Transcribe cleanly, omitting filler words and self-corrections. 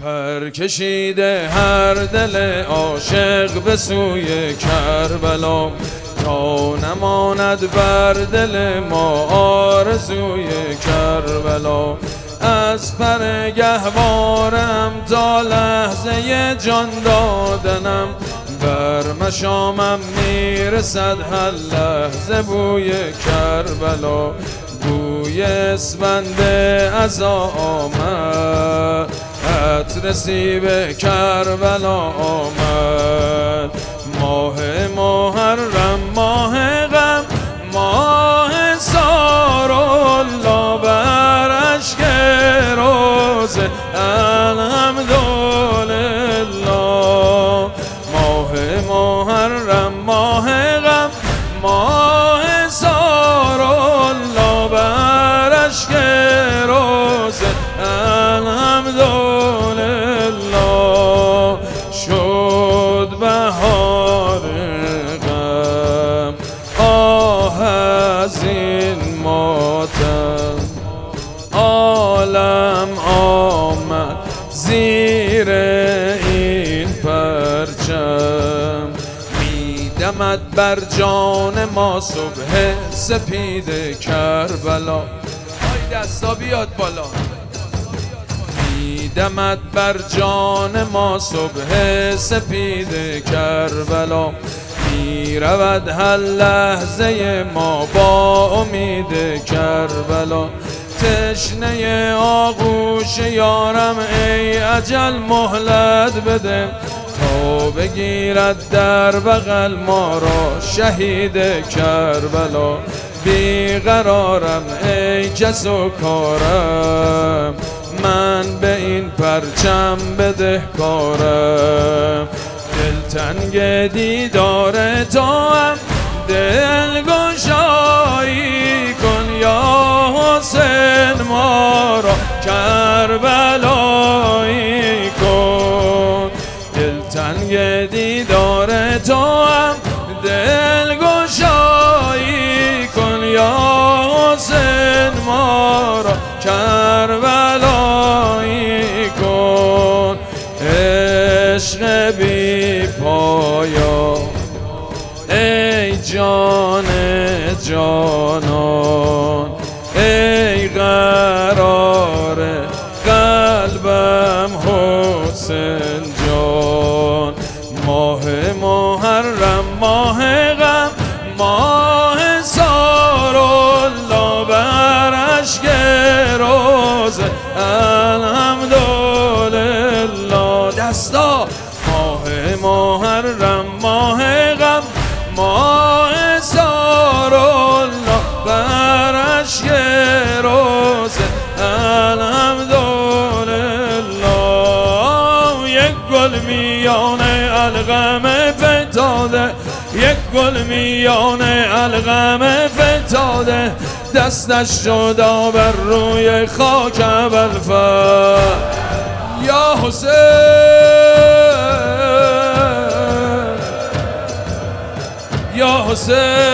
پر کشیده هر دل عاشق به سوی کربلا، تا نماند بر دل ما آرزوی کربلا. از پر گهوارم تا لحظه جان دادنم، بر مشامم میرسد هر لحظه بوی کربلا. بوی اسفند عزا آمد، عطر سیب کربلا آمد. ماه محرم، ماه غم، ماه سارالله، بر اشک روزه الحمدلله. ماه محرم، ماه غم، ماه سارالله، بر اشک روزه الحمدلله. شد بهار غم، آه از این ماتم، عالم آمد زیر این پرچم. میدمد بر جان ما صبح سپید کربلا. ای دستا بیاد بالا. میدمد بر جان ما صبح سپید کربلا، میرود هر لحظه ما با امید کربلا. تشنه آغوش یارم ای اجل مهلت بده، تا بگیرد در بغل ما را شهید کربلا. بیقرارم ای کس و کارم، من به این پرچم بدهکارم. دلتنگ دیدار تو هم دلگشایی کن یا حسین، ما را کربلایی کن. دلتنگ دیدار تو هم دلگشایی کن یا حسین، ما را کربلایی کن. عشق بی پایا ای جان جانان، ای قرار قلبم حسین جان. ماه محرم، ماه غم، ماه سارالله، بر اشک روزه الحمدلله. دستا. ماه محرم، ماه غم، ماه سارالله، بر اشک روزه الحمدلله. یک گل میان الغم فتاده، یک گل میان الغم فتاده، دستش شد بر روی خاک ابوالفضل. یا حسین، یا حسین.